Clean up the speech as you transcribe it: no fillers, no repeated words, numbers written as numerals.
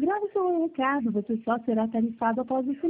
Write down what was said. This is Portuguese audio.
Grave seu recado, você só será tarifado após o